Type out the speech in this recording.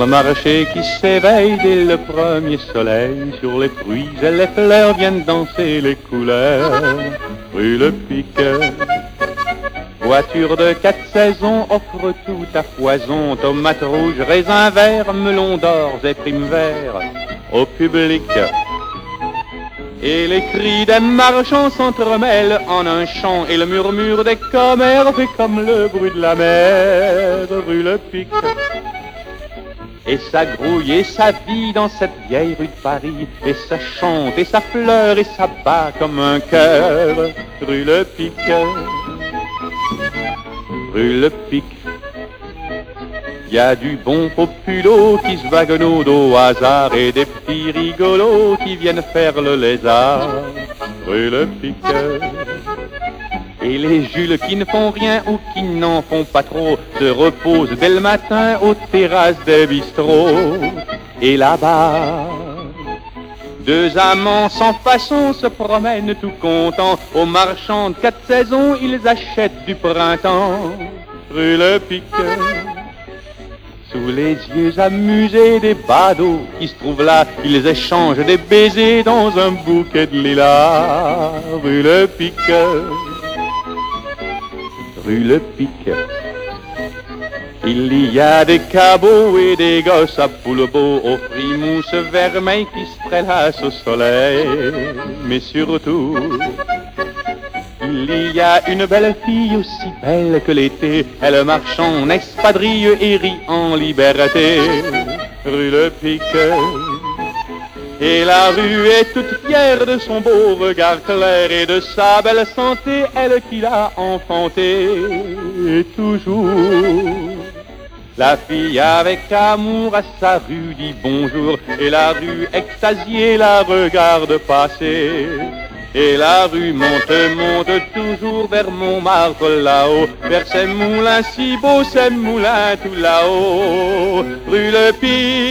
marché qui s'éveille dès le premier soleil. Sur les fruits et les fleurs viennent danser les couleurs. Rue Le Pic, voiture de 4 saisons offre tout à foison. Tomates rouges, raisins verts, melons d'or et primes verts au public. Et les cris des marchands s'entremêlent en un chant, et le murmure des commères fait comme le bruit de la mer. Rue Le Pic. Et ça grouille et ça vit dans cette vieille rue de Paris, et ça chante et ça pleure et ça bat comme un cœur. Rue Le Pic, rue Le Pic. Y a du bon populo qui se vaguenaude au hasard, et des petits rigolos qui viennent faire le lézard. Rue Le Pic. Et les Jules qui ne font rien ou qui n'en font pas trop se reposent dès le matin aux terrasses des bistrots. Et là-bas, deux amants sans façon se promènent tout contents. Aux marchands de 4 saisons, ils achètent du printemps. Rue Le Pic. Sous les yeux amusés des badauds qui se trouvent là, ils échangent des baisers dans un bouquet de lilas. Rue Le Pic. Rue Le Pic. Il y a des cabots et des gosses à Poulbeau aux frimousse vermeil qui se prélassent au soleil. Mais surtout, il y a une belle fille aussi belle que l'été. Elle marche en espadrille et rit en liberté. Rue Le Pic. Et la rue est toute fière de son beau regard clair et de sa belle santé, elle qui l'a enfanté. Et toujours, la fille avec amour à sa rue dit bonjour, et la rue extasiée la regarde passer. Et la rue monte, monte toujours vers Montmartre là-haut, vers ces moulins si beaux, ces moulins tout là-haut. Rue Le Pic.